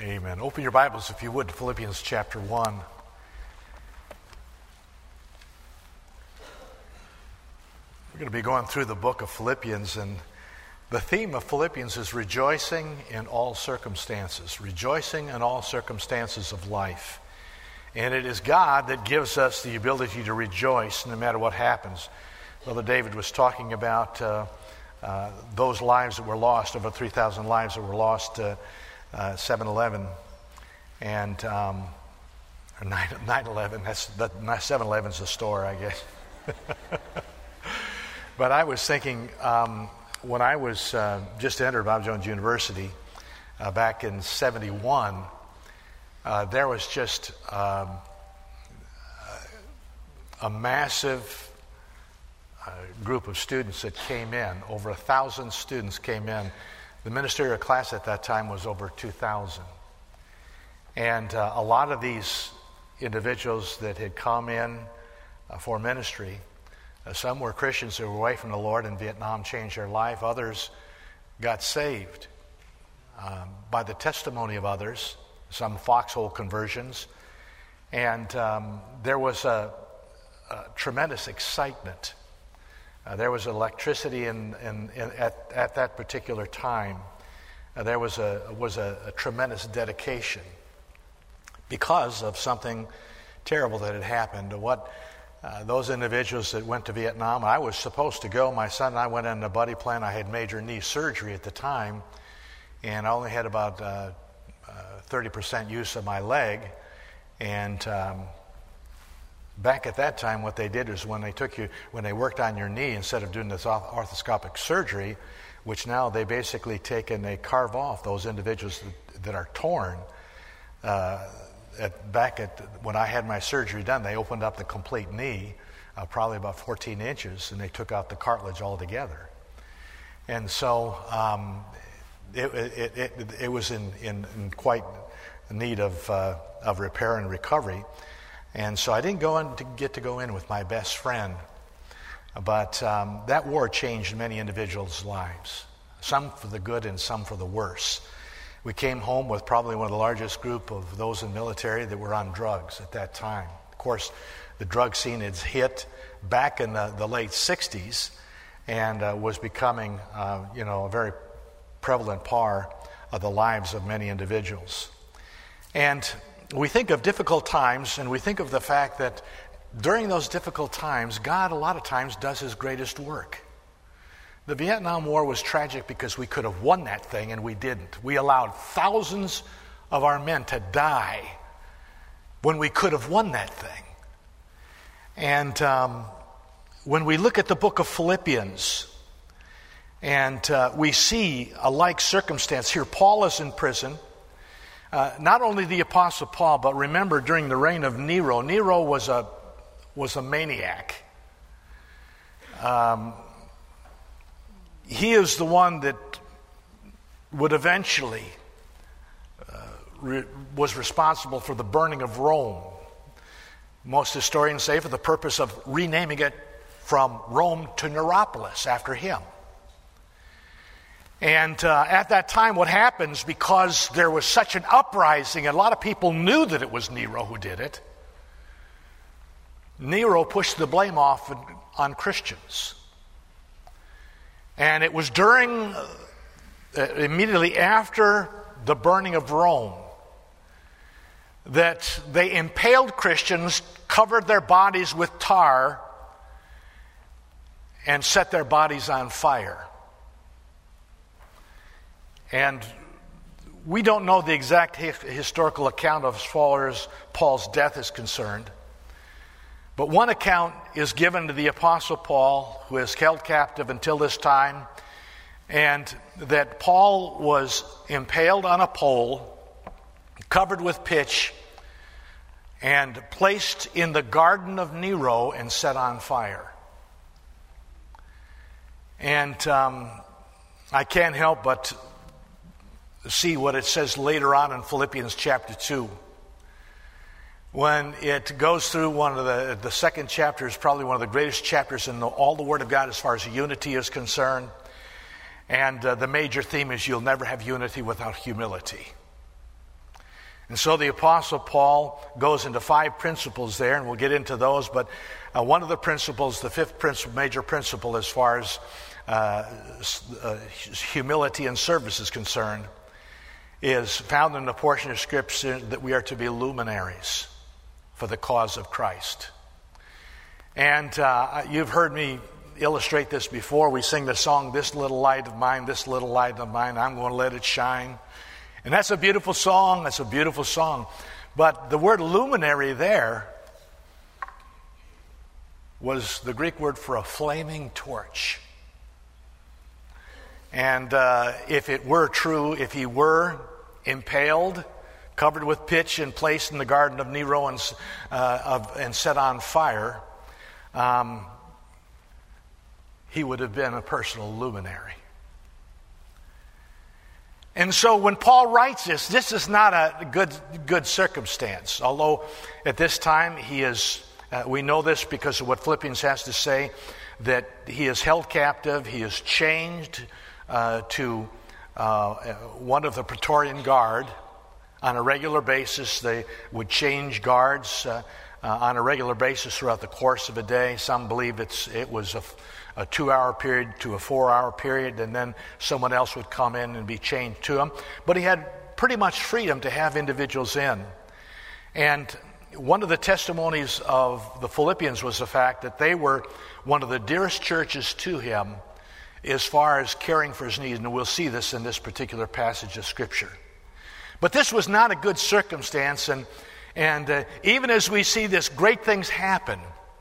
Amen. Open your Bibles, if you would, to Philippians chapter 1. We're going to be going through the book of Philippians, and the theme of Philippians is rejoicing in all circumstances. Rejoicing in all circumstances of life. And it is God that gives us the ability to rejoice no matter what happens. Brother David was talking about those lives that were lost, over 3,000 lives that were lost 7/11 and 9/11. That's 7-Eleven's a store, I guess. But I was thinking when I was just entered Bob Jones University back in '71, there was just a massive group of students that came in. Over 1,000 students came in. The ministerial class at that time was over 2,000. And a lot of these individuals that had come in for ministry, some were Christians who were away from the Lord in Vietnam, changed their life. Others got saved by the testimony of others, some foxhole conversions. And there was a tremendous excitement. There was electricity at that particular time. There was a tremendous dedication because of something terrible that had happened. Those individuals that went to Vietnam, I was supposed to go. My son and I went on a buddy plan. I had major knee surgery at the time, and I only had about 30% use of my leg. And back at that time, what they did is when they worked on your knee, instead of doing this arthroscopic surgery, which now they basically take and they carve off those individuals that are torn. When I had my surgery done, they opened up the complete knee, probably about 14 inches, and they took out the cartilage altogether. And so it was in quite need of repair and recovery. And so I didn't get to go in with my best friend. But that war changed many individuals' lives, some for the good and some for the worse. We came home with probably one of the largest group of those in the military that were on drugs at that time. Of course, the drug scene had hit back in the late 60s and was becoming a very prevalent part of the lives of many individuals. And we think of difficult times, and we think of the fact that during those difficult times, God a lot of times does his greatest work. The Vietnam War was tragic because we could have won that thing, and we didn't. We allowed thousands of our men to die when we could have won that thing. And when we look at the book of Philippians, and we see a like circumstance here, Paul is in prison. Not only the Apostle Paul, but remember during the reign of Nero, Nero was a maniac. He is the one that would eventually was responsible for the burning of Rome. Most historians say for the purpose of renaming it from Rome to Neropolis after him. And at that time, what happens, because there was such an uprising, and a lot of people knew that it was Nero who did it, Nero pushed the blame off on Christians. And it was immediately after the burning of Rome, that they impaled Christians, covered their bodies with tar, and set their bodies on fire. And we don't know the exact historical account of as far as Paul's death is concerned. But one account is given to the Apostle Paul, who is held captive until this time, and that Paul was impaled on a pole, covered with pitch, and placed in the garden of Nero and set on fire. And I can't help but see what it says later on in Philippians chapter 2. When it goes through one of the second chapter is probably one of the greatest chapters in all the Word of God as far as unity is concerned. And the major theme is you'll never have unity without humility. And so the Apostle Paul goes into 5 principles there, and we'll get into those. But one of the principles, the 5th major principle as far as humility and service is concerned, is found in the portion of Scripture that we are to be luminaries for the cause of Christ. And you've heard me illustrate this before. We sing the song, "This little light of mine, this little light of mine, I'm going to let it shine." And that's a beautiful song. That's a beautiful song. But the word luminary there was the Greek word for a flaming torch. And if it were true, if he were impaled, covered with pitch and placed in the garden of Nero and set on fire, he would have been a personal luminary. And so when Paul writes this is not a good circumstance. Although at this time he is, we know this because of what Philippians has to say, that he is held captive, he is changed to one of the Praetorian Guard on a regular basis. They would change guards on a regular basis throughout the course of a day. Some believe it was a 2-hour period to a 4-hour period, and then someone else would come in and be changed to him. But he had pretty much freedom to have individuals in. And one of the testimonies of the Philippians was the fact that they were one of the dearest churches to him as far as caring for his needs, and we'll see this in this particular passage of Scripture. But this was not a good circumstance, and even as we see this, great things happen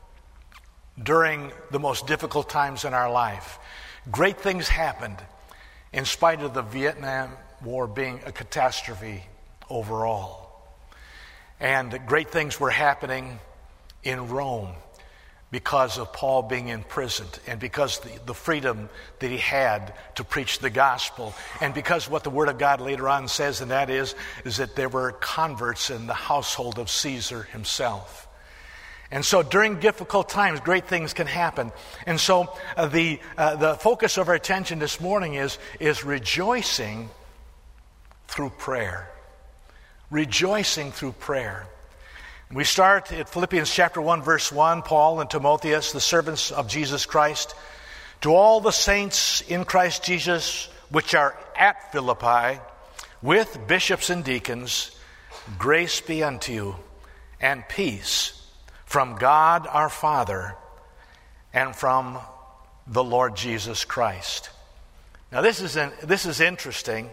during the most difficult times in our life. Great things happened in spite of the Vietnam War being a catastrophe overall. And great things were happening in Rome because of Paul being imprisoned, and because the freedom that he had to preach the gospel, and because what the Word of God later on says, and that is that there were converts in the household of Caesar himself. And so during difficult times, great things can happen. And so the focus of our attention this morning is rejoicing through prayer. Rejoicing through prayer. We start at Philippians chapter 1, verse 1, Paul and Timotheus, the servants of Jesus Christ, to all the saints in Christ Jesus, which are at Philippi, with bishops and deacons, grace be unto you, and peace from God our Father and from the Lord Jesus Christ. Now this is interesting.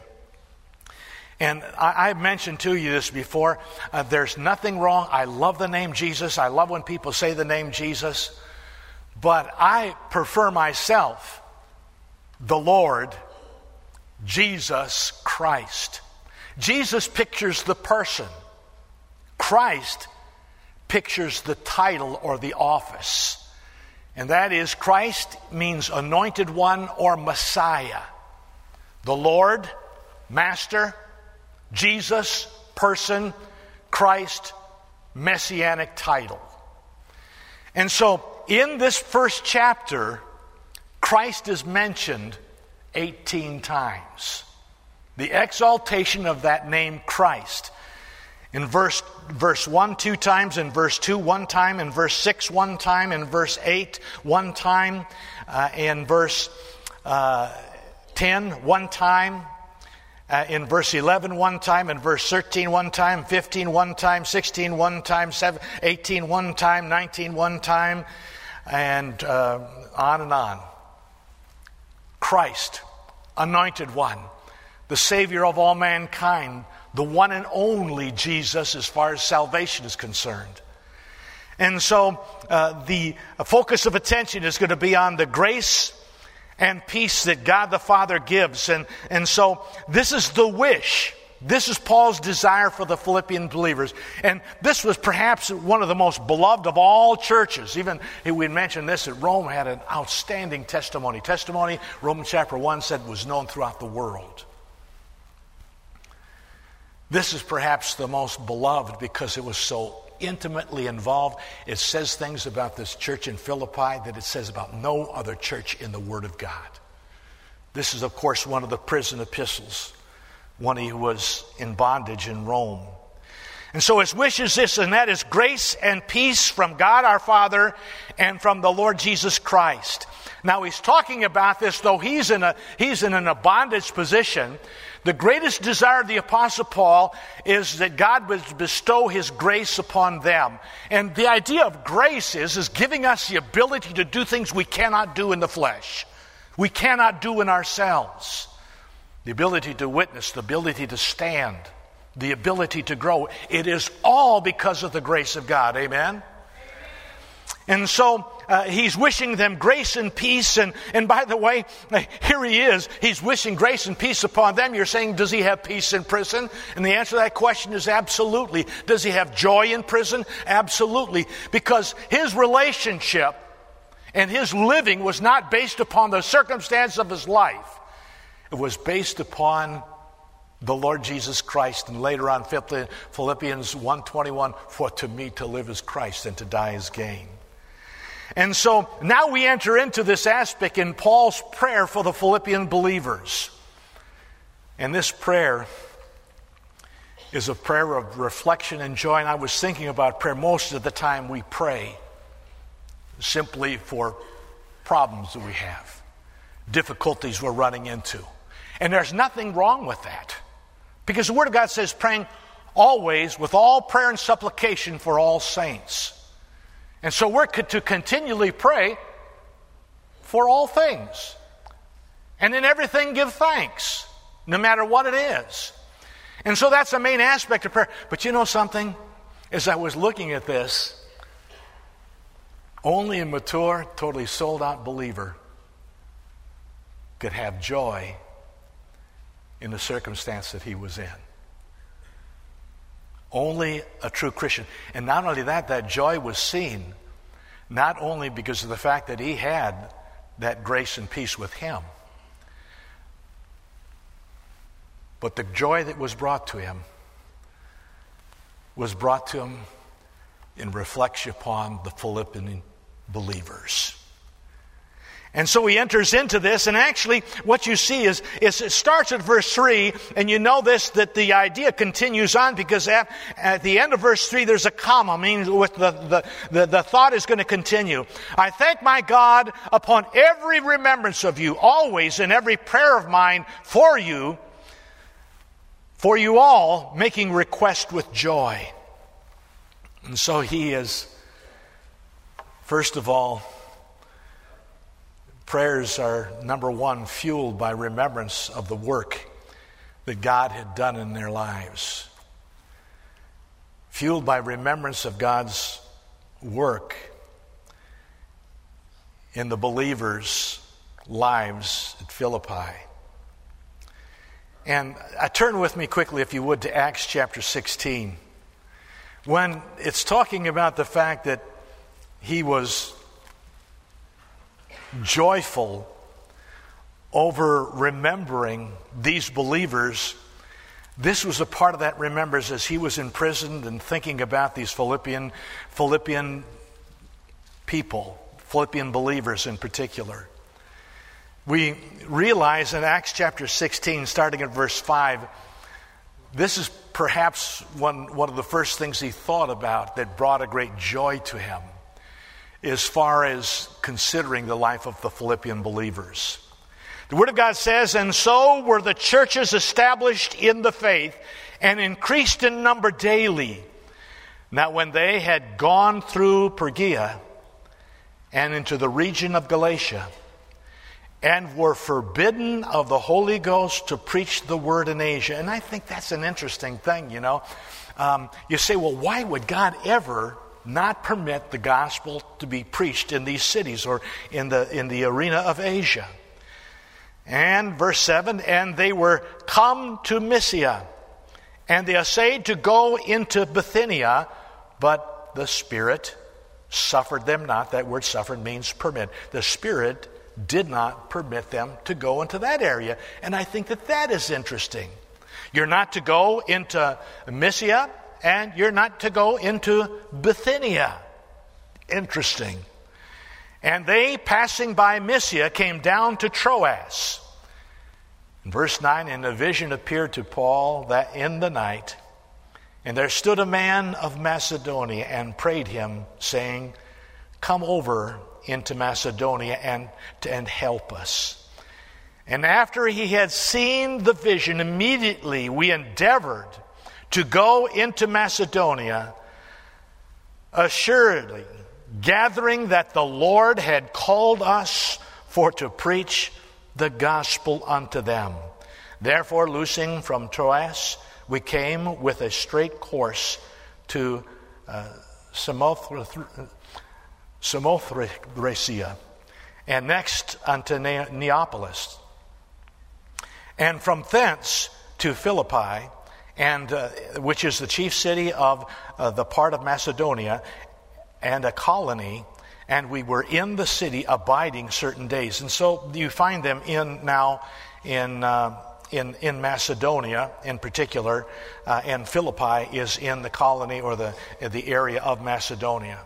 And I've mentioned to you this before. There's nothing wrong. I love the name Jesus. I love when people say the name Jesus. But I prefer myself the Lord Jesus Christ. Jesus pictures the person. Christ pictures the title or the office. And that is, Christ means anointed one or Messiah. The Lord, Master, Jesus, person, Christ, messianic title. And so in this first chapter, Christ is mentioned 18 times. The exaltation of that name Christ. In verse 1, 2 times, in verse 2, 1 time, in verse 6, 1 time, in verse 8, 1 time, in verse 10, 1 time, in verse 11, 1 time, in verse 13, 1 time, 15, 1 time, 16, 1 time, 18, 1 time, 19, 1 time, and on and on. Christ, anointed one, the Savior of all mankind, the one and only Jesus as far as salvation is concerned. And so the focus of attention is going to be on the grace and peace that God the Father gives. And so this is the wish. This is Paul's desire for the Philippian believers. And this was perhaps one of the most beloved of all churches. Even we mentioned this, that Rome had an outstanding testimony. Romans chapter 1 said, was known throughout the world. This is perhaps the most beloved because it was so intimately involved. It says things about this church in Philippi that it says about no other church in the Word of God. This is, of course, one of the prison epistles, one who was in bondage in Rome. And so his wish is this, and that is grace and peace from God our Father and from the Lord Jesus Christ. Now he's talking about this, though he's in a bondage position. The greatest desire of the Apostle Paul is that God would bestow his grace upon them. And the idea of grace is giving us the ability to do things we cannot do in the flesh. We cannot do in ourselves. The ability to witness, the ability to stand, the ability to grow. It is all because of the grace of God. Amen? And so he's wishing them grace and peace. And by the way, here he is. He's wishing grace and peace upon them. You're saying, does he have peace in prison? And the answer to that question is absolutely. Does he have joy in prison? Absolutely. Because his relationship and his living was not based upon the circumstance of his life. It was based upon the Lord Jesus Christ. And later on, Philippians 1:21, for to me to live is Christ and to die is gain. And so now we enter into this aspect in Paul's prayer for the Philippian believers. And this prayer is a prayer of reflection and joy. And I was thinking about prayer most of the time we pray simply for problems that we have, difficulties we're running into. And there's nothing wrong with that. Because the Word of God says praying always with all prayer and supplication for all saints. And so we're to continually pray for all things. And in everything give thanks, no matter what it is. And so that's the main aspect of prayer. But you know something? As I was looking at this, only a mature, totally sold out believer could have joy in the circumstance that he was in. Only a true Christian. And not only that, that joy was seen not only because of the fact that he had that grace and peace with him, but the joy that was brought to him in reflection upon the Philippian believers. And so he enters into this, and actually what you see is it starts at verse 3, and you know this, that the idea continues on, because at the end of verse 3 there's a comma, meaning with the thought is going to continue. I thank my God upon every remembrance of you, always in every prayer of mine for you all, making request with joy. And so he is, first of all, prayers are, number one, fueled by remembrance of the work that God had done in their lives. Fueled by remembrance of God's work in the believers' lives at Philippi. And turn with me quickly, if you would, to Acts chapter 16. When it's talking about the fact that he was joyful over remembering these believers, this was a part of that remembrance as he was imprisoned and thinking about these Philippian people, Philippian believers in particular. We realize in Acts chapter 16, starting at verse 5, this is perhaps one of the first things he thought about that brought a great joy to him, as far as considering the life of the Philippian believers. The Word of God says, and so were the churches established in the faith and increased in number daily. Now when they had gone through Phrygia and into the region of Galatia, and were forbidden of the Holy Ghost to preach the word in Asia. And I think that's an interesting thing, you know. You say, well, why would God ever not permit the gospel to be preached in these cities or in the arena of Asia? And verse 7, and they were come to Mysia, and they essayed to go into Bithynia, but the Spirit suffered them not. That word suffered means permit. The Spirit did not permit them to go into that area. And I think that is interesting. You're not to go into Mysia, and you're not to go into Bithynia. Interesting. And they, passing by Mysia, came down to Troas. In verse 9, and a vision appeared to Paul that in the night, And there stood a man of Macedonia and prayed him, saying, Come over into Macedonia and help us. And after he had seen the vision, immediately we endeavored to go into Macedonia, assuredly gathering that the Lord had called us for to preach the gospel unto them. Therefore, loosing from Troas, we came with a straight course to Samothracia, and next unto Neapolis, and from thence to Philippi, and which is the chief city of the part of Macedonia, and a colony, and we were in the city abiding certain days. And so you find them in Macedonia in particular, and Philippi is in the colony or the area of Macedonia.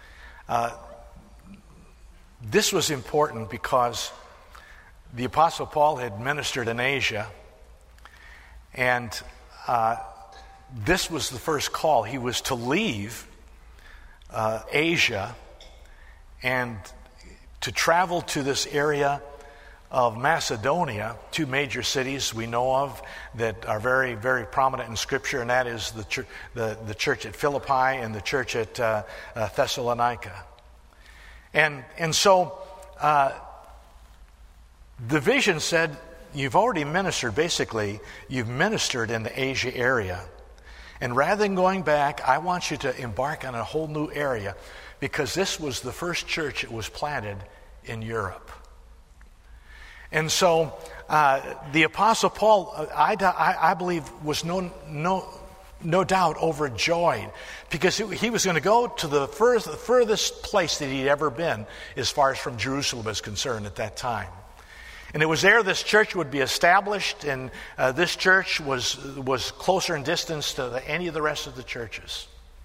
This was important because the Apostle Paul had ministered in Asia, and this was the first call. He was to leave Asia and to travel to this area of Macedonia, two major cities we know of that are very, very prominent in Scripture, and that is the church at Philippi and the church at Thessalonica. And so the vision said, you've already ministered, basically, you've ministered in the Asia area. And rather than going back, I want you to embark on a whole new area, because this was the first church that was planted in Europe. And so the Apostle Paul, I believe, was no doubt overjoyed, because he was going to go to the furthest place that he'd ever been as far as from Jerusalem is concerned at that time. And it was there this church would be established, and this church was closer in distance to any of the rest of the churches.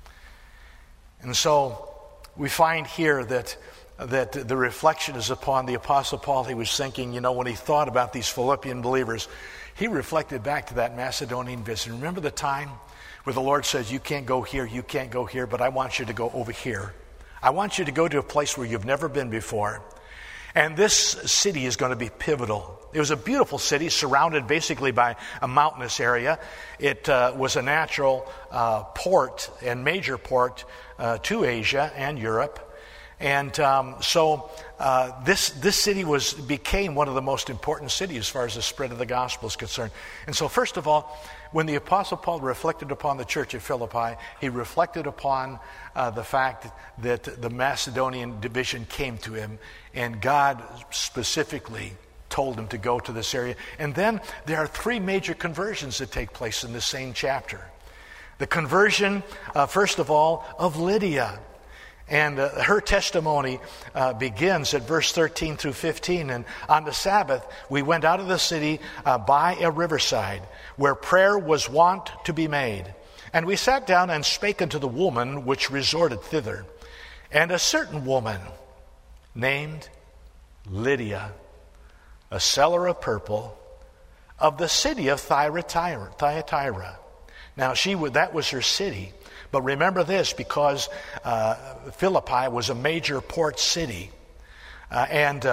And so we find here that the reflection is upon the Apostle Paul. He was thinking, when he thought about these Philippian believers, he reflected back to that Macedonian visit. Remember the time where the Lord says, you can't go here, but I want you to go over here. I want you to go to a place where you've never been before. And this city is going to be pivotal. It was a beautiful city surrounded basically by a mountainous area. It was a natural port and major port to Asia and Europe. And so this city became one of the most important cities as far as the spread of the gospel is concerned. And so first of all, when the Apostle Paul reflected upon the church at Philippi, he reflected upon the fact that the Macedonian division came to him, and God specifically told him to go to this area. And then there are three major conversions that take place in this same chapter. The conversion, first of all, of Lydia. And her testimony begins at verse 13 through 15. And on the Sabbath, we went out of the city by a riverside, where prayer was wont to be made. And we sat down and spake unto the woman which resorted thither. And a certain woman named Lydia, a seller of purple, of the city of Thyatira. Now that was her city. But remember this, because Philippi was a major port city, and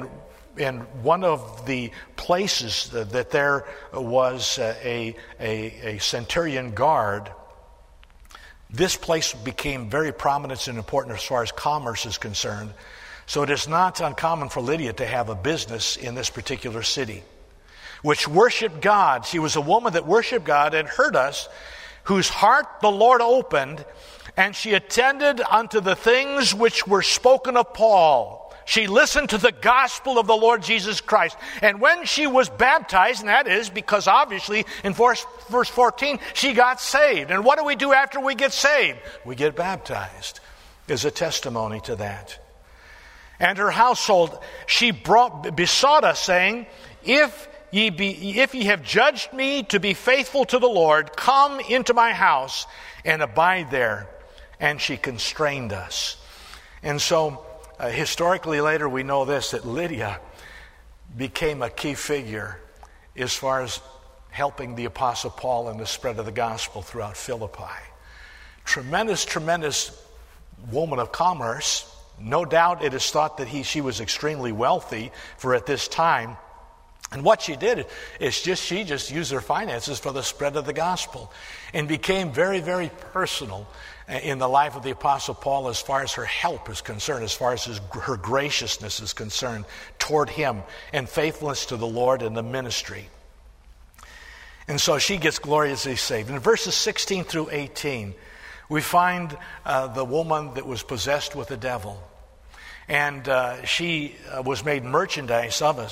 one of the places that there was a centurion guard, this place became very prominent and important as far as commerce is concerned. So it is not uncommon for Lydia to have a business in this particular city, which worshiped God. She was a woman that worshiped God and heard us, whose heart the Lord opened, and she attended unto the things which were spoken of Paul. She listened to the gospel of the Lord Jesus Christ. And when she was baptized, and that is because obviously in verse 14, she got saved. And what do we do after we get saved? We get baptized, as a testimony to that. And her household, she besought us, saying, If ye have judged me to be faithful to the Lord, come into my house and abide there. And she constrained us. And so, historically later, we know this, that Lydia became a key figure as far as helping the Apostle Paul in the spread of the gospel throughout Philippi. Tremendous woman of commerce. No doubt it is thought that she was extremely wealthy for at this time. And what she did is she just used her finances for the spread of the gospel and became very, very personal in the life of the Apostle Paul as far as her help is concerned, as far as her graciousness is concerned toward him and faithfulness to the Lord and the ministry. And so she gets gloriously saved. In verses 16 through 18, we find the woman that was possessed with the devil. And she was made merchandise of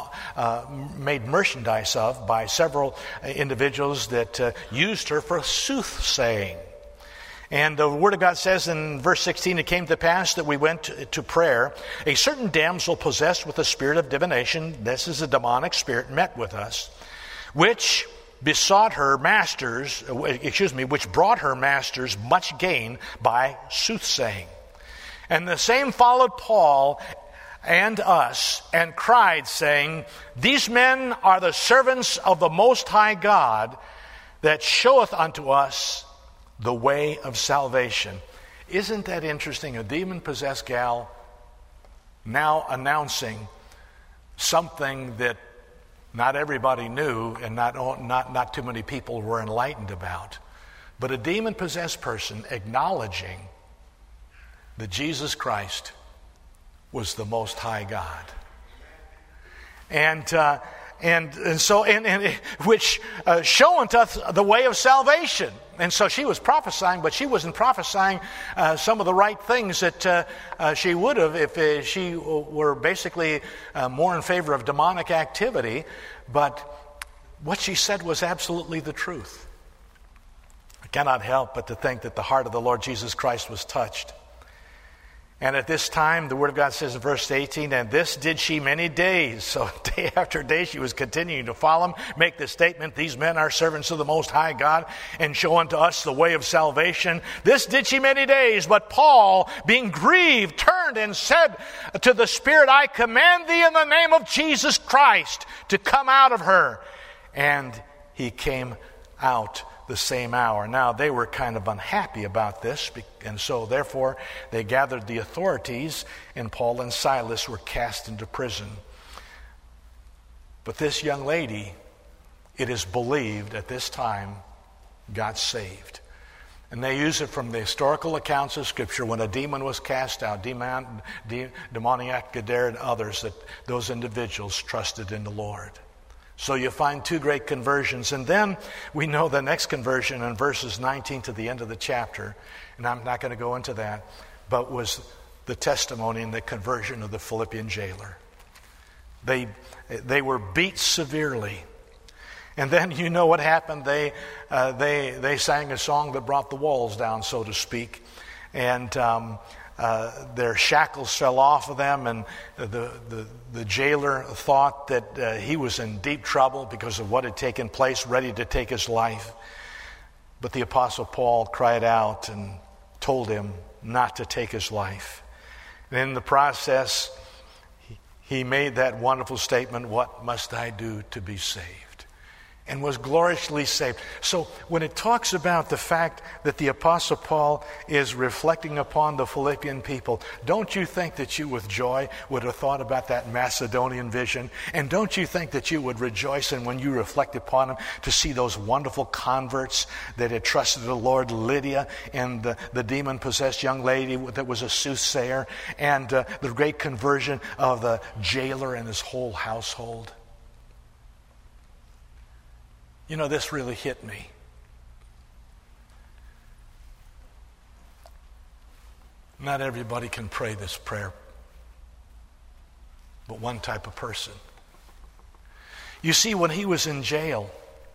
by several individuals that used her for soothsaying. And the Word of God says in verse 16, it came to pass that we went to prayer. A certain damsel possessed with a spirit of divination, this is a demonic spirit, met with us, which brought her masters much gain by soothsaying. And the same followed Paul and us, and cried, saying, These men are the servants of the Most High God, that showeth unto us the way of salvation. Isn't that interesting? A demon-possessed gal now announcing something that not everybody knew and not too many people were enlightened about. But a demon-possessed person acknowledging that Jesus Christ was the Most High God. Which showeth us the way of salvation. And so she was prophesying, but she wasn't prophesying some of the right things that she would have if she were basically more in favor of demonic activity. But what she said was absolutely the truth. I cannot help but to think that the heart of the Lord Jesus Christ was touched. And at this time, the Word of God says in verse 18, and this did she many days. So day after day she was continuing to follow him, make the statement, these men are servants of the Most High God, and show unto us the way of salvation. This did she many days. But Paul, being grieved, turned and said to the Spirit, I command thee in the name of Jesus Christ to come out of her. And he came out the same hour. Now, they were kind of unhappy about this, and so therefore they gathered the authorities, and Paul and Silas were cast into prison. But this young lady, it is believed at this time, got saved. And they use it from the historical accounts of Scripture when a demon was cast out, demoniac Gader and others, that those individuals trusted in the Lord. So you find two great conversions. And then we know the next conversion in verses 19 to the end of the chapter. And I'm not going to go into that. But was the testimony and the conversion of the Philippian jailer. They were beat severely. And then you know what happened. They sang a song that brought the walls down, so to speak. And their shackles fell off of them, and the jailer thought that he was in deep trouble because of what had taken place, ready to take his life. But the Apostle Paul cried out and told him not to take his life. And in the process, he made that wonderful statement, what must I do to be saved? And was gloriously saved. So when it talks about the fact that the Apostle Paul is reflecting upon the Philippian people, don't you think that you with joy would have thought about that Macedonian vision? And don't you think that you would rejoice in when you reflect upon them to see those wonderful converts that had trusted the Lord, Lydia and the demon-possessed young lady that was a soothsayer, and the great conversion of the jailer and his whole household? You know, this really hit me. Not everybody can pray this prayer, but one type of person. You see, when he was in jail,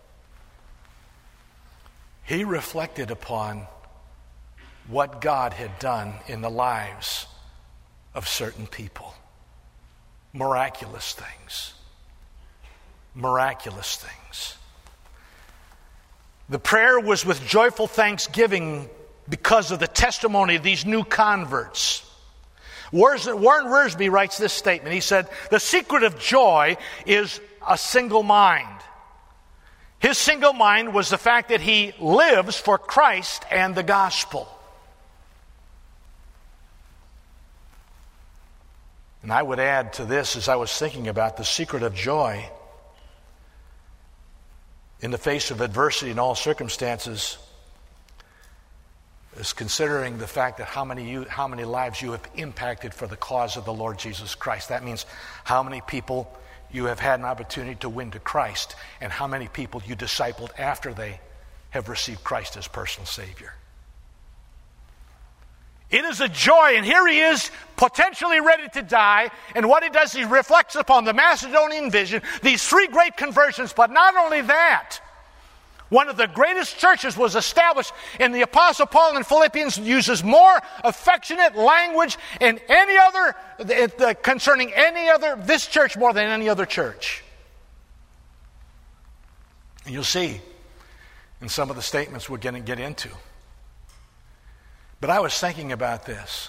he reflected upon what God had done in the lives of certain people. Miraculous things. Miraculous things. The prayer was with joyful thanksgiving because of the testimony of these new converts. Warren Wiersbe writes this statement. He said, the secret of joy is a single mind. His single mind was the fact that he lives for Christ and the gospel. And I would add to this, as I was thinking about the secret of joy in the face of adversity in all circumstances, is considering the fact that how many lives you have impacted for the cause of the Lord Jesus Christ. That means how many people you have had an opportunity to win to Christ, and how many people you discipled after they have received Christ as personal Savior. It is a joy, and here he is, potentially ready to die, and what he does, he reflects upon the Macedonian vision, these 3 great conversions, but not only that, one of the greatest churches was established, and the Apostle Paul in Philippians uses more affectionate language in any other, concerning this church more than any other church. And you'll see in some of the statements we're going to get into. But I was thinking about this.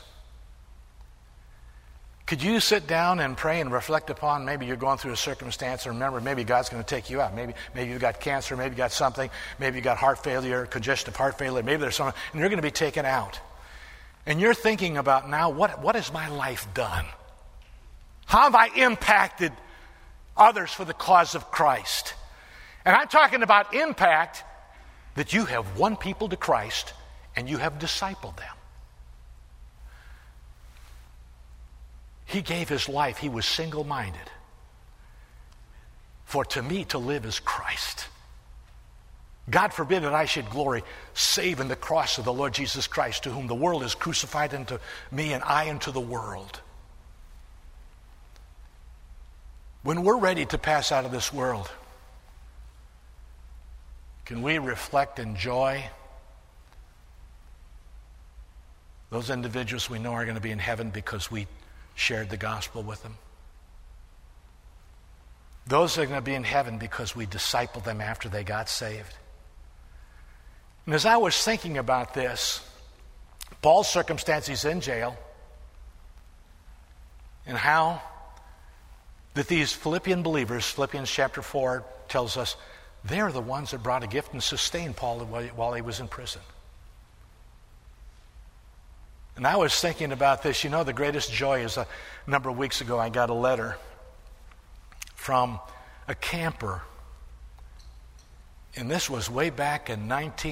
Could you sit down and pray and reflect upon, maybe you're going through a circumstance, and remember, maybe God's going to take you out. Maybe you've got cancer, maybe you got something, maybe you got heart failure, congestive heart failure, maybe there's something, and you're going to be taken out. And you're thinking about now, what has my life done? How have I impacted others for the cause of Christ? And I'm talking about impact that you have won people to Christ and you have discipled them. He gave his life. He was single-minded. For to me to live is Christ. God forbid that I should glory save in the cross of the Lord Jesus Christ, to whom the world is crucified unto me and I unto the world. When we're ready to pass out of this world, can we reflect in joy? Those individuals we know are going to be in heaven because we shared the gospel with them. Those are going to be in heaven because we discipled them after they got saved. And as I was thinking about this, Paul's circumstance, he's in jail, and how that these Philippian believers, Philippians chapter 4 tells us, they're the ones that brought a gift and sustained Paul while he was in prison. And I was thinking about this. You know, the greatest joy is a number of weeks ago I got a letter from a camper. And this was way back in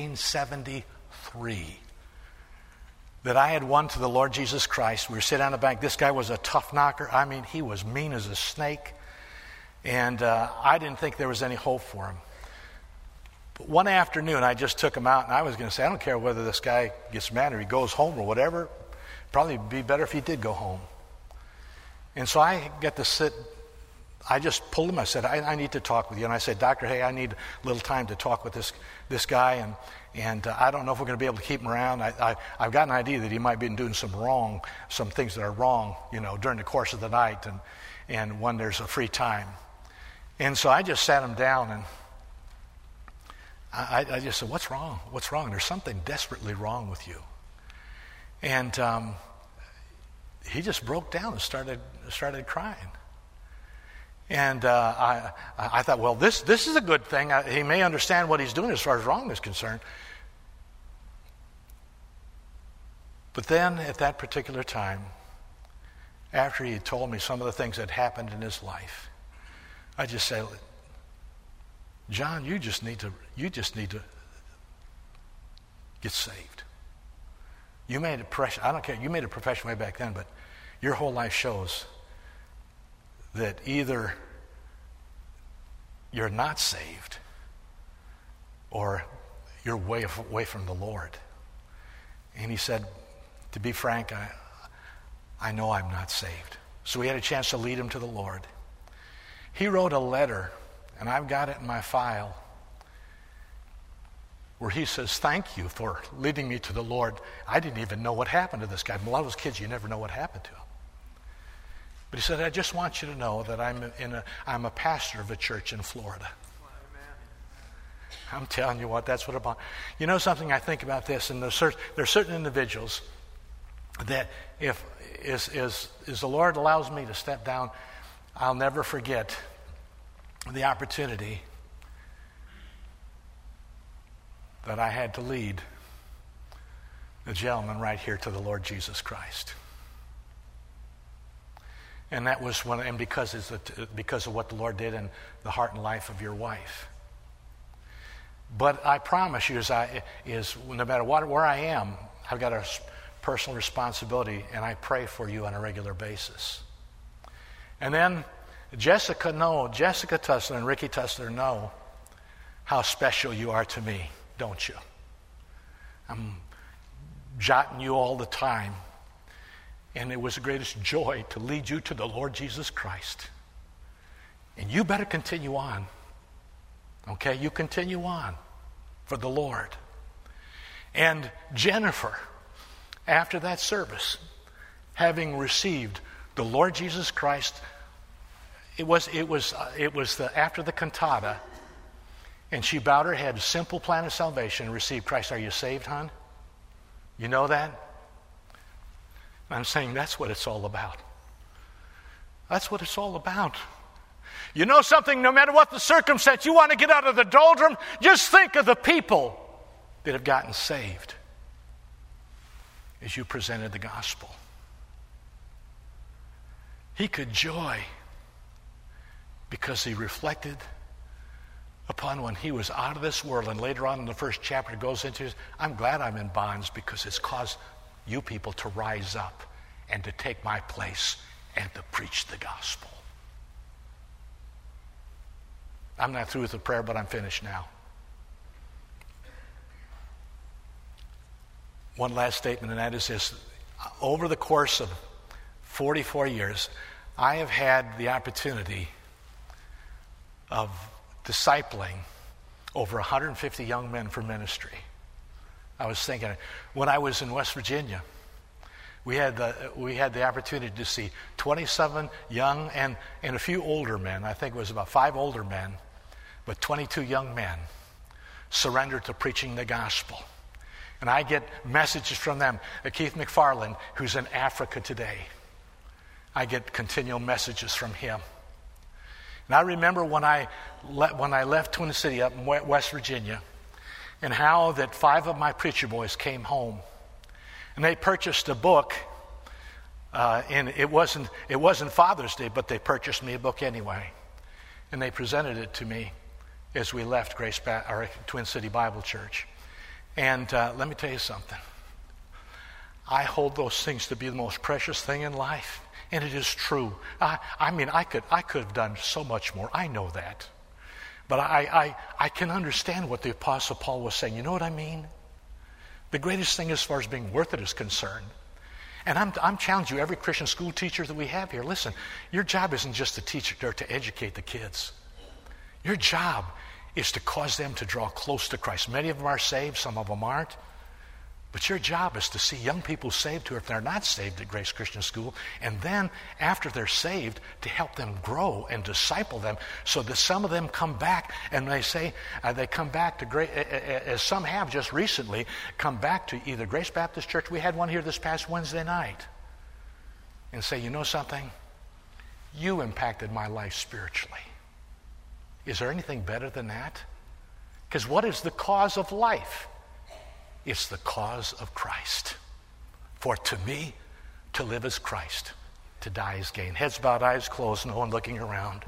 1973. That I had won to the Lord Jesus Christ. We were sitting on the bank. This guy was a tough knocker. I mean, he was mean as a snake. And I didn't think there was any hope for him. But one afternoon, I just took him out, and I was going to say, I don't care whether this guy gets mad or he goes home or whatever. Probably would be better if he did go home. And so I get to sit. I just pulled him. I said, I need to talk with you. And I said, Doctor, hey, I need a little time to talk with this guy, and I don't know if we're going to be able to keep him around. I've got an idea that he might be doing some things that are wrong, during the course of the night and when there's a free time. And so I just sat him down, and I just said, what's wrong? What's wrong? There's something desperately wrong with you. And he just broke down and started crying. And I thought, well, this is a good thing. He may understand what he's doing as far as wrong is concerned. But then at that particular time, after he had told me some of the things that happened in his life, I just said, John, you just need to get saved. You made a profession. I don't care. You made a profession way back then, but your whole life shows that either you're not saved or you're way away from the Lord. And he said, to be frank, I know I'm not saved. So we had a chance to lead him to the Lord. He wrote a letter, and I've got it in my file, where he says, thank you for leading me to the Lord. I didn't even know what happened to this guy. A lot of those kids, you never know what happened to them. But he said, I just want you to know that I'm a pastor of a church in Florida. I'm telling you what, that's what about. You know something, I think about this, and there are certain individuals that if the Lord allows me to step down, I'll never forget the opportunity that I had to lead the gentleman right here to the Lord Jesus Christ. And that was because of what the Lord did in the heart and life of your wife. But I promise you, no matter where I am, I've got a personal responsibility, and I pray for you on a regular basis. And then Jessica Tussler and Ricky Tussler know how special you are to me, don't you? I'm jotting you all the time. And it was the greatest joy to lead you to the Lord Jesus Christ. And you better continue on. Okay? You continue on for the Lord. And Jennifer, after that service, having received the Lord Jesus Christ, after the cantata, and she bowed her head, simple plan of salvation, and received Christ. Are you saved, hon? You know that? I'm saying that's what it's all about. That's what it's all about. You know something? No matter what the circumstance, you want to get out of the doldrum, just think of the people that have gotten saved as you presented the gospel. He could joy because he reflected upon when he was out of this world, and later on in the first chapter it goes into, I'm glad I'm in bonds because it's caused you people to rise up and to take my place and to preach the gospel. I'm not through with the prayer, but I'm finished now. One last statement, and that is this. Over the course of 44 years, I have had the opportunity of discipling over 150 young men for ministry. I was thinking, when I was in West Virginia, we had the opportunity to see 27 young and a few older men. I think it was about 5 older men, but 22 young men surrendered to preaching the gospel. And I get messages from them. Keith McFarland, who's in Africa today, I get continual messages from him. And I remember when I left Twin City up in West Virginia, and how that 5 of my preacher boys came home, and they purchased a book. And it wasn't Father's Day, but they purchased me a book anyway, and they presented it to me as we left Twin City Bible Church. And let me tell you something. I hold those things to be the most precious thing in life, and it is true. I could have done so much more. I know that. But I can understand what the Apostle Paul was saying. You know what I mean? The greatest thing as far as being worth it is concerned. And I'm challenging you, every Christian school teacher that we have here, listen, your job isn't just to teach or to educate the kids. Your job is to cause them to draw close to Christ. Many of them are saved, some of them aren't. But your job is to see young people saved who, if they're not saved at Grace Christian School, and then after they're saved, to help them grow and disciple them so that some of them come back and they come back to Grace, as some have just recently, come back to either Grace Baptist Church. We had one here this past Wednesday night. And say, you know something? You impacted my life spiritually. Is there anything better than that? Because what is the cause of life? It's the cause of Christ. For to me, to live is Christ, to die is gain. Heads bowed, eyes closed, no one looking around.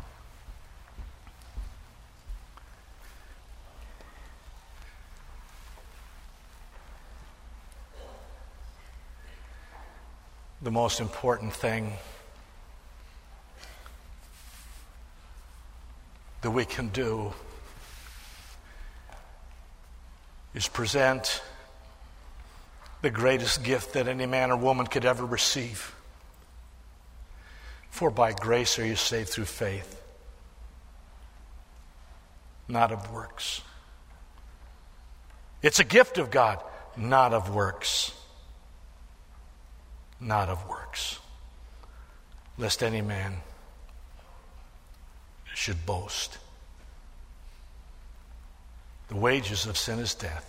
The most important thing that we can do is present the greatest gift that any man or woman could ever receive. For by grace are you saved through faith, not of works. It's a gift of God, not of works. Not of works, lest any man should boast. The wages of sin is death,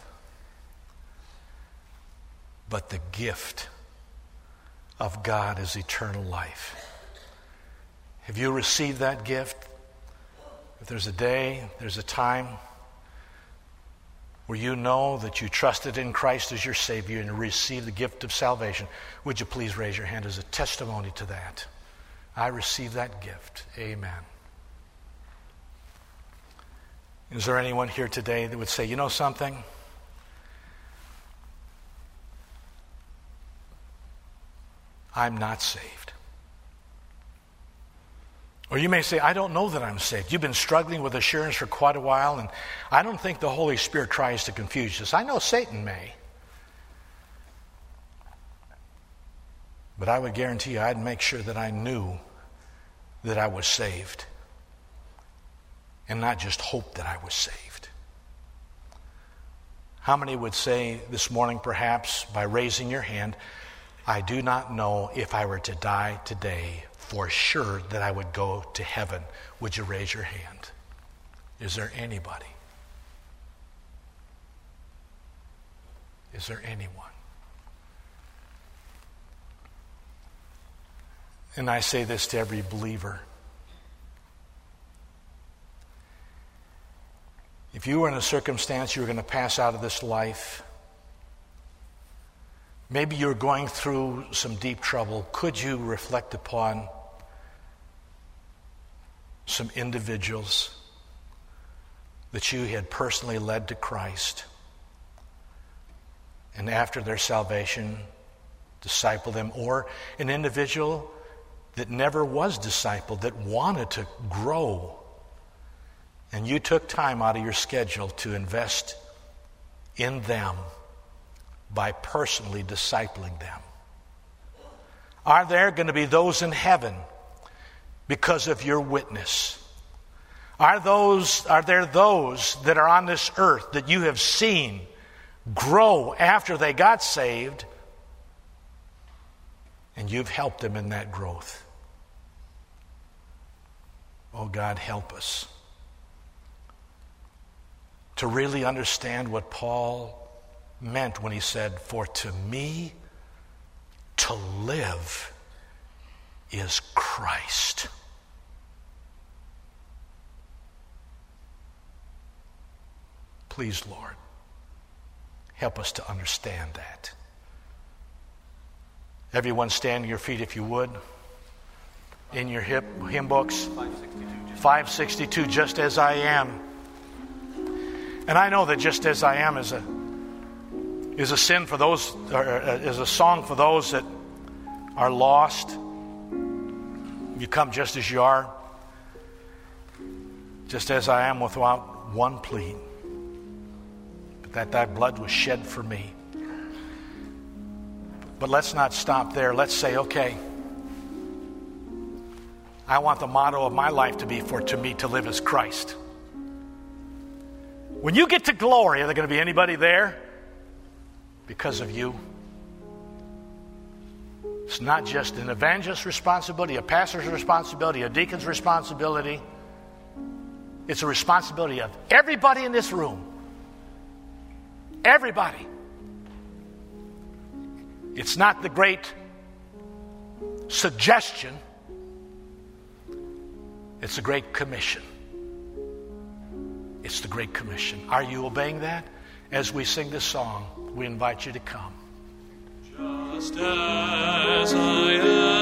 but the gift of God is eternal life. Have you received that gift? If there's a day, there's a time where you know that you trusted in Christ as your Savior and received the gift of salvation, would you please raise your hand as a testimony to that? I receive that gift. Amen. Is there anyone here today that would say, you know something? I'm not saved. Or you may say, I don't know that I'm saved. You've been struggling with assurance for quite a while, and I don't think the Holy Spirit tries to confuse us. I know Satan may. But I would guarantee you, I'd make sure that I knew that I was saved, and not just hope that I was saved. How many would say this morning, perhaps, by raising your hand, I do not know if I were to die today for sure that I would go to heaven? Would you raise your hand? Is there anybody? Is there anyone? And I say this to every believer. If you were in a circumstance you were going to pass out of this life, maybe you're going through some deep trouble, could you reflect upon some individuals that you had personally led to Christ, and after their salvation, disciple them, or an individual that never was discipled, that wanted to grow, and you took time out of your schedule to invest in them by personally discipling them? Are there going to be those in heaven because of your witness? Are there those that are on this earth that you have seen grow after they got saved, and you've helped them in that growth? Oh, God, help us to really understand what Paul meant when he said, for to me to live is Christ. Please, Lord, help us to understand that. Everyone stand to your feet if you would. In your hymn books, 562, Just As I Am. And I know that Just As I Am is a sin for those, or is a song for those that are lost. You come just as you are, just as I am, without one plea, but that thy blood was shed for me. But let's not stop there. Let's say, okay, I want the motto of my life to be, for to me to live is Christ. When you get to glory, are there going to be anybody there because of you? It's not just an evangelist's responsibility, a pastor's responsibility, a deacon's responsibility. It's a responsibility of everybody in this room. Everybody. It's not the great suggestion. It's the Great Commission. It's the Great Commission. Are you obeying that? As we sing this song, we invite you to come. Just as I am.